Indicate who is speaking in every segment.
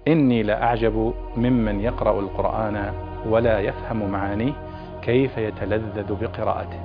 Speaker 1: إني لأعجب ممن يقرأ القرآن ولا يفهم معانيه كيف يتلذذ بقراءته.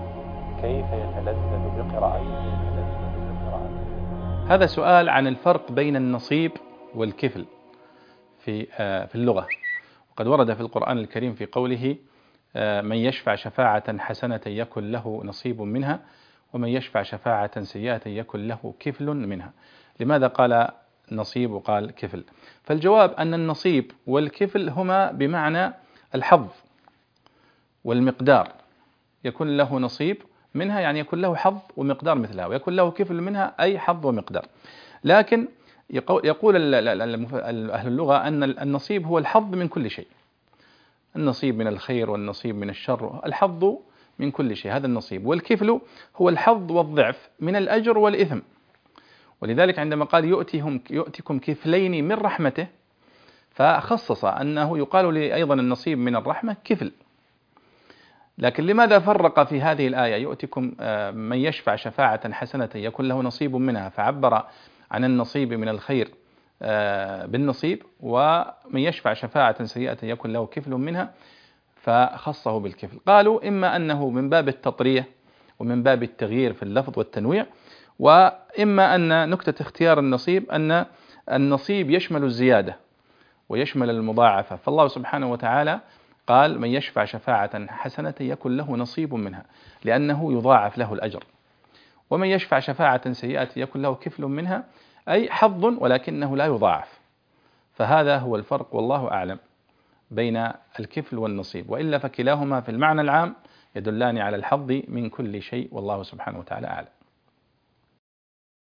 Speaker 1: هذا سؤال عن الفرق بين النصيب والكفل في اللغة. وقد ورد في القرآن الكريم في قوله من يشفع شفاعة حسنة يكن له نصيب منها ومن يشفع شفاعة سيئة يكن له كفل منها. لماذا قال نصيب وقال كفل؟ فالجواب أن النصيب والكفل هما بمعنى الحظ والمقدار، يكون له نصيب منها يعني يكون له حظ ومقدار مثلها، ويكون له كفل منها أي حظ ومقدار. لكن يقول أهل اللغة أن النصيب هو الحظ من كل شيء، النصيب من الخير والنصيب من الشر، الحظ من كل شيء، هذا النصيب. والكفل هو الحظ والضعف من الأجر والإثم. ولذلك عندما قال يؤتكم كفلين من رحمته، فخصص أنه يقال لي أيضا النصيب من الرحمة كفل. لكن لماذا فرق في هذه الآية يؤتكم من يشفع شفاعة حسنة يكون له نصيب منها، فعبر عن النصيب من الخير بالنصيب، ومن يشفع شفاعة سيئة يكون له كفل منها فخصه بالكفل؟ قالوا إما أنه من باب التطرية ومن باب التغيير في اللفظ والتنويع، وإما أن نكتة اختيار النصيب أن النصيب يشمل الزيادة ويشمل المضاعفة. فالله سبحانه وتعالى قال من يشفع شفاعة حسنة يكن له نصيب منها لأنه يضاعف له الأجر، ومن يشفع شفاعة سيئة يكن له كفل منها أي حظ ولكنه لا يضاعف. فهذا هو الفرق والله أعلم بين الكفل والنصيب، وإلا فكلاهما في المعنى العام يدلان على الحظ من كل شيء، والله سبحانه وتعالى أعلم.